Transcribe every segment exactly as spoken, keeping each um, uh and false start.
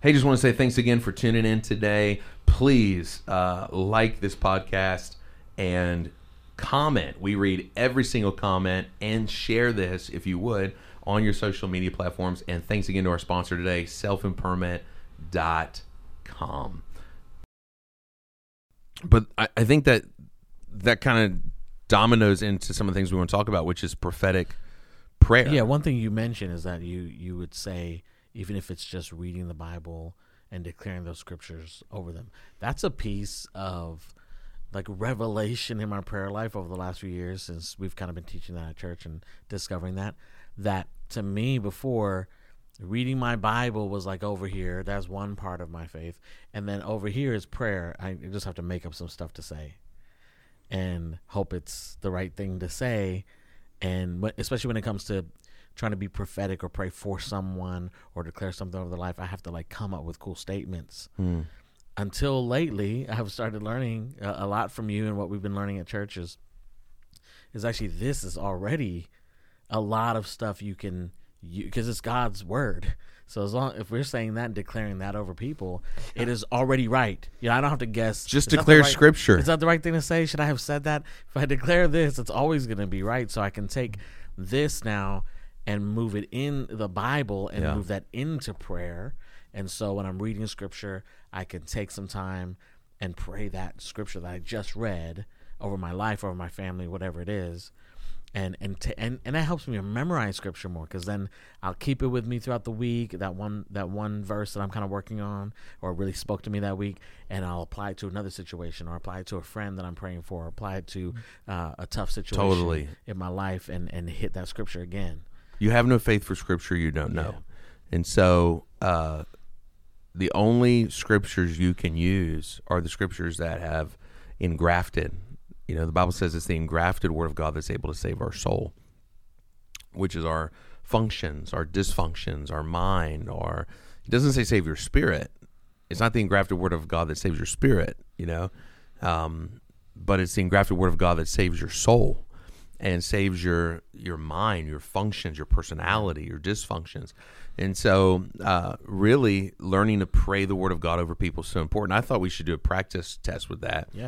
Hey, just want to say thanks again for tuning in today. Please uh, like this podcast and comment. We read every single comment, and share this, if you would, on your social media platforms. And thanks again to our sponsor today, self empowerment dot com. But I, I think that that kind of dominoes into some of the things we want to talk about, which is prophetic prayer. Yeah, one thing you mentioned is that you, you would say, even if it's just reading the Bible and declaring those scriptures over them, that's a piece of like revelation in my prayer life over the last few years, since we've kind of been teaching that at church and discovering that, that to me before, reading my Bible was like over here. That's one part of my faith. And then over here is prayer. I just have to make up some stuff to say and hope it's the right thing to say. And especially when it comes to trying to be prophetic or pray for someone or declare something over their life, I have to like come up with cool statements. Mm. Until lately, I have started learning a, a lot from you, and what we've been learning at churches is actually this is already a lot of stuff you can, because it's God's word. So as long if we're saying that and declaring that over people, it is already right. You know, I don't have to guess. Just declare right, scripture. Is that the right thing to say? Should I have said that? If I declare this, it's always going to be right. So I can take this now and move it in the Bible and yeah. move that into prayer. And so when I'm reading scripture, I can take some time and pray that scripture that I just read over my life, over my family, whatever it is. And and to, and, and that helps me memorize scripture more, because then I'll keep it with me throughout the week, that one that one verse that I'm kind of working on or really spoke to me that week, and I'll apply it to another situation, or apply it to a friend that I'm praying for, or apply it to uh, a tough situation totally. in my life, and, and hit that scripture again. You have no faith for scripture you don't know. Yeah. And so uh, the only scriptures you can use are the scriptures that have engrafted. You know, the Bible says it's the engrafted word of God that's able to save our soul, which is our functions, our dysfunctions, our mind, our, it doesn't say save your spirit. It's not the engrafted word of God that saves your spirit, you know, um, but it's the engrafted word of God that saves your soul and saves your, your mind, your functions, your personality, your dysfunctions. And so uh, really learning to pray the word of God over people is so important. I thought we should do a practice test with that. Yeah.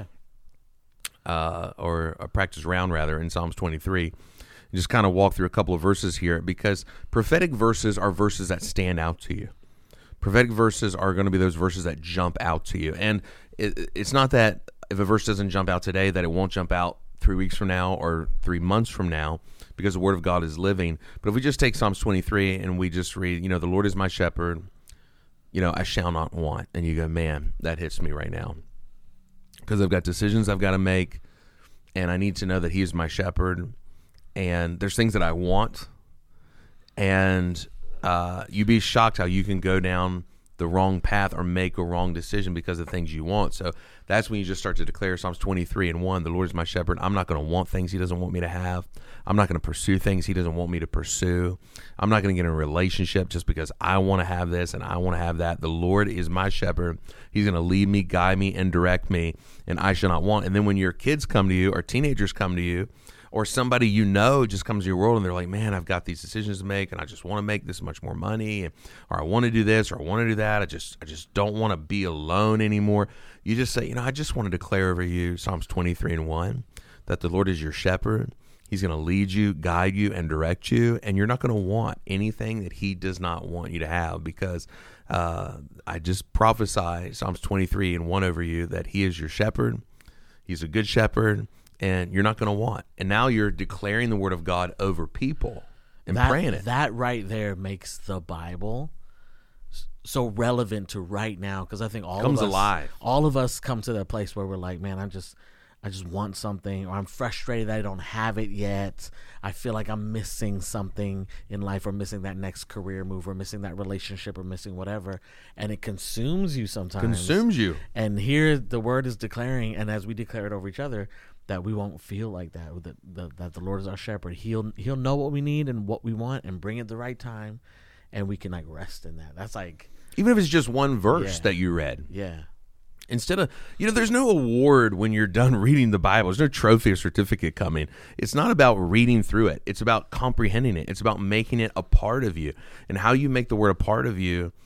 Uh, or a practice round, rather, in Psalms twenty-three. Just kind of walk through a couple of verses here, because prophetic verses are verses that stand out to you. Prophetic verses are going to be those verses that jump out to you. And it, it's not that if a verse doesn't jump out today, that it won't jump out three weeks from now or three months from now, because the Word of God is living. But if we just take Psalms twenty-three and we just read, you know, the Lord is my shepherd, you know, I shall not want. And you go, man, that hits me right now. Because I've got decisions I've got to make, and I need to know that He is my shepherd, and there's things that I want, and uh, you'd be shocked how you can go down the wrong path or make a wrong decision because of things you want. So that's when you just start to declare Psalms twenty-three and one, the Lord is my shepherd. I'm not going to want things He doesn't want me to have. I'm not going to pursue things He doesn't want me to pursue. I'm not going to get in a relationship just because I want to have this and I want to have that. The Lord is my shepherd. He's going to lead me, guide me, and direct me, and I shall not want. And then when your kids come to you or teenagers come to you, or somebody you know just comes to your world and they're like, man, I've got these decisions to make, and I just want to make this much more money, or I want to do this, or I want to do that. I just I just don't want to be alone anymore. You just say, you know, I just want to declare over you Psalms twenty-three and one, that the Lord is your shepherd. He's going to lead you, guide you, and direct you, and you're not going to want anything that He does not want you to have, because uh, I just prophesy Psalms twenty-three and one over you, that He is your shepherd. He's a good shepherd, and you're not going to want. And now you're declaring the word of God over people and that, praying it. That right there makes the Bible so relevant to right now, because I think all comes of us, alive. all of us come to that place where we're like, man, I just, I just want something, or I'm frustrated that I don't have it yet. I feel like I'm missing something in life, or missing that next career move, or missing that relationship, or missing whatever, and it consumes you sometimes. Consumes you. And here the word is declaring, and as we declare it over each other, that we won't feel like that, that, that, that the Lord is our shepherd. He'll He'll know what we need and what we want, and bring it at the right time, and we can like rest in that. That's like, even if it's just one verse yeah. that you read. Yeah. Instead of, you know, there's no award when you're done reading the Bible. There's no trophy or certificate coming. It's not about reading through it. It's about comprehending it. It's about making it a part of you. And how you make the word a part of you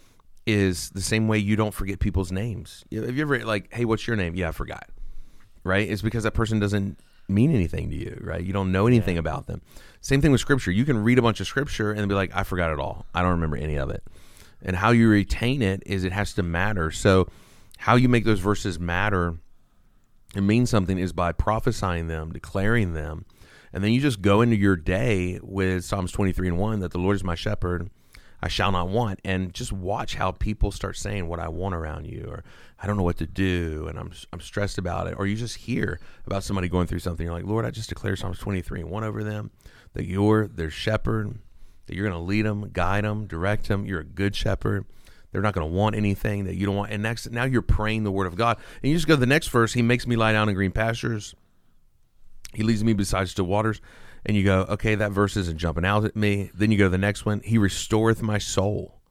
is the same way you don't forget people's names. Have you ever like, hey, what's your name? Yeah, I forgot. Right? It's because that person doesn't mean anything to you, right? You don't know anything yeah. about them. Same thing with Scripture. You can read a bunch of Scripture and be like, I forgot it all. I don't remember any of it. And how you retain it is it has to matter. So how you make those verses matter and mean something is by prophesying them, declaring them, and then you just go into your day with Psalms twenty-three and one, that the Lord is my shepherd, I shall not want, and just watch how people start saying what I want around you, or I don't know what to do, and I'm I'm stressed about it, or you just hear about somebody going through something, you're like, Lord, I just declare Psalms twenty-three and one over them, that you're their shepherd, that you're going to lead them, guide them, direct them, you're a good shepherd, they're not going to want anything that you don't want, and next, now you're praying the word of God, and you just go to the next verse, he makes me lie down in green pastures, he leads me beside still waters. And you go, okay, that verse isn't jumping out at me. Then you go to the next one. He restoreth my soul.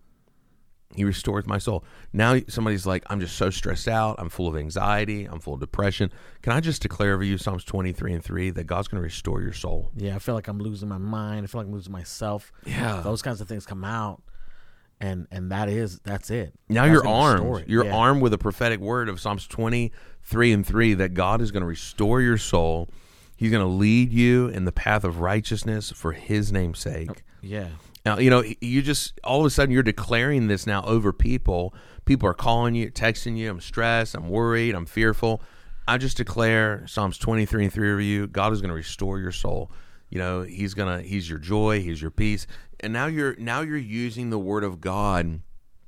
He restoreth my soul. Now somebody's like, I'm just so stressed out. I'm full of anxiety. I'm full of depression. Can I just declare over you Psalms twenty-three and three that God's going to restore your soul? Yeah, I feel like I'm losing my mind. I feel like I'm losing myself. Yeah. Those kinds of things come out. And and that is, that's it. Now God's you're armed. You're yeah. armed with a prophetic word of Psalms twenty-three and three that God is going to restore your soul. He's going to lead you in the path of righteousness for his name's sake. Yeah. Now, you know, you just, all of a sudden you're declaring this now over people. People are calling you, texting you, I'm stressed, I'm worried, I'm fearful. I just declare Psalms twenty-three and three over you. God is going to restore your soul. You know, he's going to, he's your joy, he's your peace. And now you're, now you're using the word of God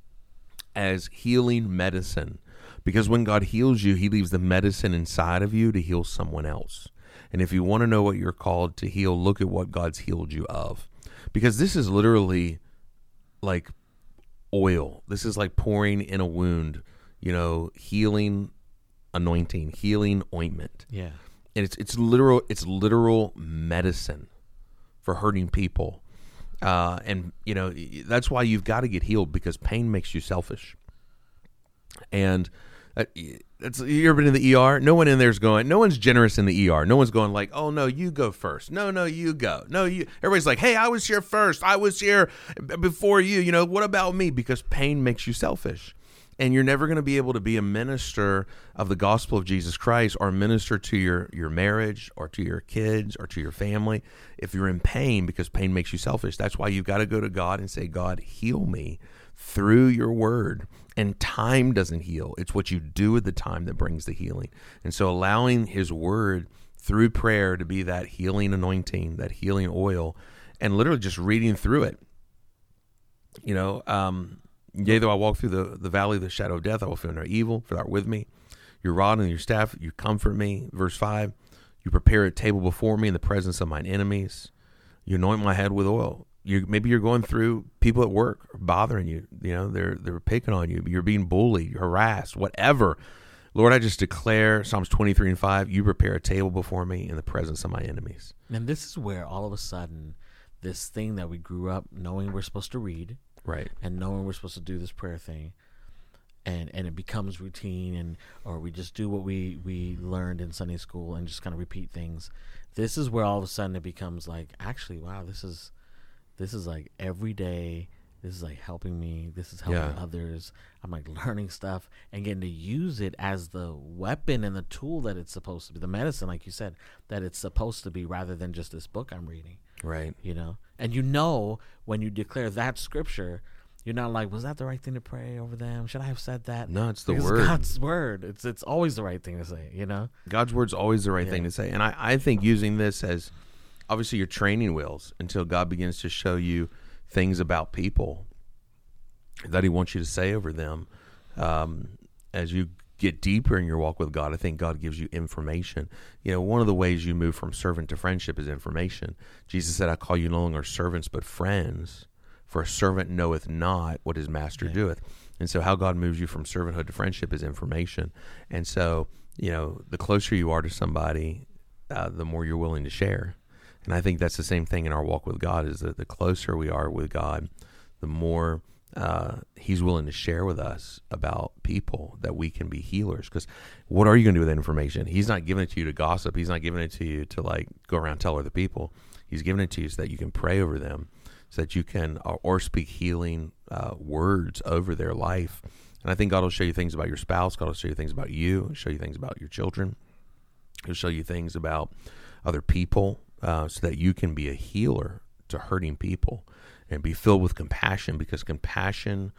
as healing medicine, because when God heals you, he leaves the medicine inside of you to heal someone else. And if you want to know what you're called to heal, look at what God's healed you of. Because this is literally like oil. This is like pouring in a wound, you know, healing anointing, healing ointment. Yeah. And it's it's literal it's literal medicine for hurting people. Uh, and, you know, that's why you've got to get healed, because pain makes you selfish. And uh, It's, you ever been in the E R? No one in there's going, no one's generous in the E R. No one's going like, oh, no, you go first. No, no, you go. No, you. Everybody's like, hey, I was here first. I was here before you. You know, what about me? Because pain makes you selfish. And you're never going to be able to be a minister of the gospel of Jesus Christ, or a minister to your, your marriage, or to your kids, or to your family if you're in pain, because pain makes you selfish. That's why you've got to go to God and say, God, heal me through your word. And time doesn't heal. It's what you do with the time that brings the healing. And so allowing his word through prayer to be that healing anointing, that healing oil, and literally just reading through it. You know, um, yea, though I walk through the, the valley of the shadow of death, I will fear no evil, for thou art with me. Your rod and your staff, you comfort me. Verse five, you prepare a table before me in the presence of mine enemies. You anoint my head with oil. You, maybe you're going through people at work bothering you. You know, they're they're picking on you. You're being bullied, harassed, whatever. Lord, I just declare Psalms twenty-three and five, you prepare a table before me in the presence of my enemies. And this is where all of a sudden this thing that we grew up knowing we're supposed to read, right, and knowing we're supposed to do this prayer thing, and and it becomes routine, and or we just do what we, we learned in Sunday school and just kind of repeat things. This is where all of a sudden it becomes like, actually, wow, this is... This is like every day. This is like helping me. This is helping yeah. others. I'm like learning stuff and getting to use it as the weapon and the tool that it's supposed to be. The medicine, like you said, that it's supposed to be, rather than just this book I'm reading. Right. You know? And you know, when you declare that scripture, you're not like, was that the right thing to pray over them? Should I have said that? No, it's the because word. It's God's word. It's it's always the right thing to say, you know? God's word's always the right yeah. thing to say. And I, I think using this as... obviously your training wheels until God begins to show you things about people that he wants you to say over them. Um, as you get deeper in your walk with God, I think God gives you information. You know, one of the ways you move from servant to friendship is information. Jesus said, I call you no longer servants, but friends, for a servant knoweth not what his master yeah. doeth. And so how God moves you from servanthood to friendship is information. And so, you know, the closer you are to somebody, uh, the more you're willing to share. And I think that's the same thing in our walk with God, is that the closer we are with God, the more uh, he's willing to share with us about people, that we can be healers. Because what are you going to do with that information? He's not giving it to you to gossip. He's not giving it to you to like go around and tell other people. He's giving it to you so that you can pray over them, so that you can, or, or speak healing uh, words over their life. And I think God will show you things about your spouse. God will show you things about you. He'll show you things about your children. He'll show you things about other people, uh, so that you can be a healer to hurting people and be filled with compassion, because compassion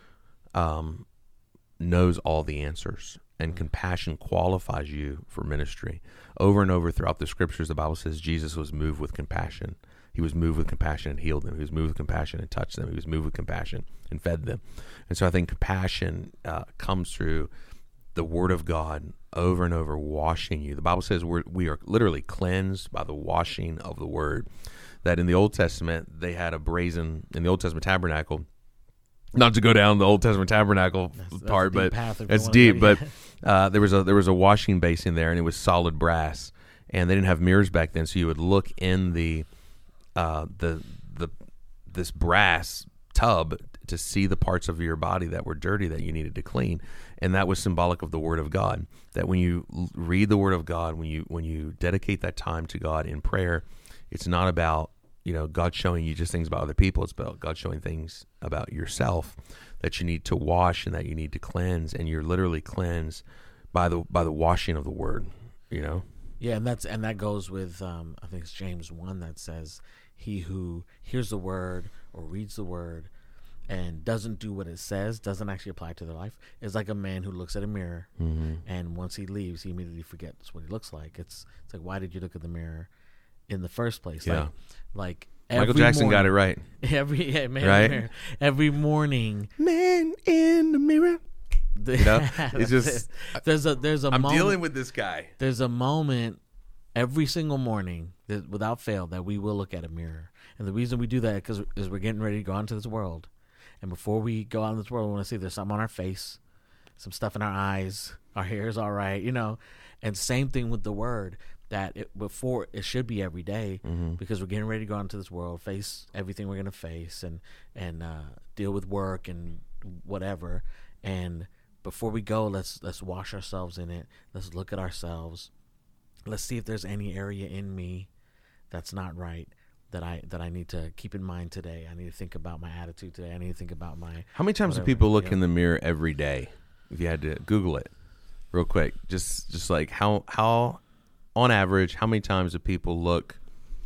um, knows all the answers. And compassion qualifies you for ministry. Over and over throughout the scriptures, the Bible says Jesus was moved with compassion. He was moved with compassion and healed them. He was moved with compassion and touched them. He was moved with compassion and fed them. And so I think compassion uh, comes through the Word of God over and over, washing you. The Bible says we're, we are literally cleansed by the washing of the Word. That in the Old Testament, they had a brazen, in the Old Testament tabernacle, not to go down the Old Testament tabernacle that's, part, that's but it's deep. But uh, there was a there was a washing basin there, and it was solid brass, and they didn't have mirrors back then, so you would look in the uh, the the this brass tub to see the parts of your body that were dirty that you needed to clean, and that was symbolic of the Word of God. That when you read the Word of God, when you when you dedicate that time to God in prayer, it's not about, you know, God showing you just things about other people. It's about God showing things about yourself that you need to wash and that you need to cleanse, and you're literally cleansed by the by the washing of the Word, you know? Yeah, and that's and that goes with um, I think it's James one that says, "He who hears the word or reads the word and doesn't do what it says, doesn't actually apply to their life, is like a man who looks at a mirror, mm-hmm. and once he leaves, he immediately forgets what he looks like." It's it's like, why did you look at the mirror in the first place? Yeah. Like, like Michael Jackson morning, got it right. Every yeah, man right? in the mirror. Every morning, man in the mirror. The, you know, it's just there's a there's a I'm moment, dealing with this guy. There's a moment every single morning that, without fail, that we will look at a mirror, and the reason we do that because is we're getting ready to go out into this world, and before we go out in this world, we want to see there's something on our face, some stuff in our eyes, our hair is all right, you know, and same thing with the word. That it, before it should be every day, mm-hmm. because we're getting ready to go into this world, face everything we're going to face, and and uh, deal with work and whatever. And before we go, let's let's wash ourselves in it. Let's look at ourselves. Let's see if there's any area in me that's not right, that I that I need to keep in mind today. I need to think about my attitude today. I need to think about my. How many times whatever, do people look you know? in the mirror every day? If you had to Google it, real quick, just just like how how. On average, how many times do people look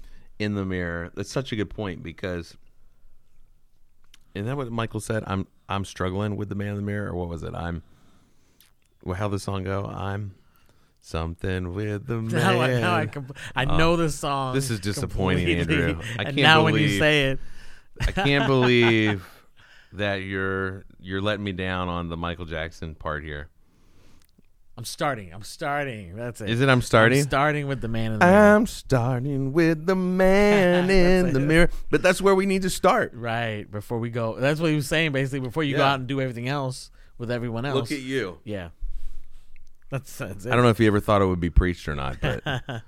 in the mirror? That's such a good point, because isn't that what Michael said? I'm I'm struggling with the man in the mirror, or what was it? I'm well, how the song go? I'm something with the man. Now I, now I, compl- I know uh, the song. This is disappointing, completely. Andrew. I and can't now believe, when you say it, I can't believe that you're you're letting me down on the Michael Jackson part here. I'm starting. I'm starting. That's it. Is it I'm starting? I'm starting with the man in the mirror. I'm starting with the man in the mirror. But that's where we need to start. Right. Before we go. That's what he was saying, basically. Before you yeah. go out and do everything else with everyone else. Look at you. Yeah. That's, that's it. I don't know if you ever thought it would be preached or not, but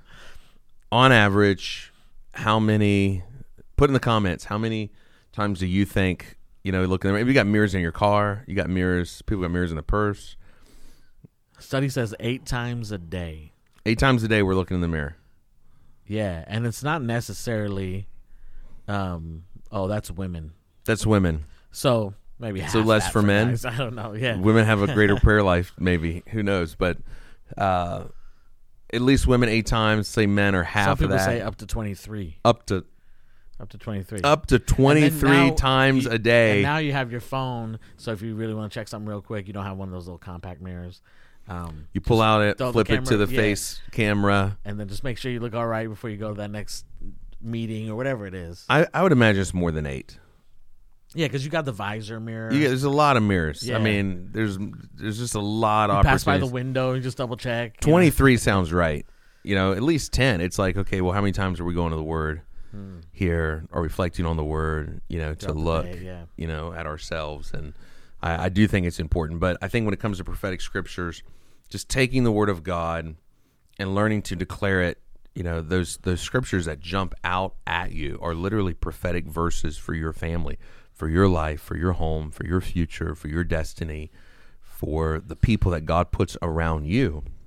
on average, how many, put in the comments, how many times do you think, you know, look, maybe you got mirrors in your car, you got mirrors, people got mirrors in the purse. Study says eight times a day. Eight times a day we're looking in the mirror. Yeah, and it's not necessarily, um, oh, that's women. That's women. So maybe half so less that for men. Guys. I don't know. Yeah, women have a greater prayer life. Maybe, who knows? But uh, at least women eight times. Say men are half Some people of that. say up to twenty-three. Up to. Up to twenty-three. Up to twenty-three now, times you, a day. And now you have your phone, so if you really want to check something real quick, you don't have one of those little compact mirrors. Um, you pull out it, flip camera, it to the yeah. face camera. And then just make sure you look all right before you go to that next meeting or whatever it is. I, I would imagine it's more than eight. Yeah, because you got the visor mirror. Yeah, there's a lot of mirrors. Yeah. I mean, there's there's just a lot of you opportunities. pass by the window and just double check. twenty-three know? Sounds right. You know, at least ten. It's like, okay, well, how many times are we going to the Word hmm. here, or reflecting on the Word, you know, to Throughout look, day, yeah. you know, at ourselves. And I, I do think it's important. But I think when it comes to prophetic scriptures, just taking the Word of God and learning to declare it, you know, those those scriptures that jump out at you are literally prophetic verses for your family, for your life, for your home, for your future, for your destiny, for the people that God puts around you.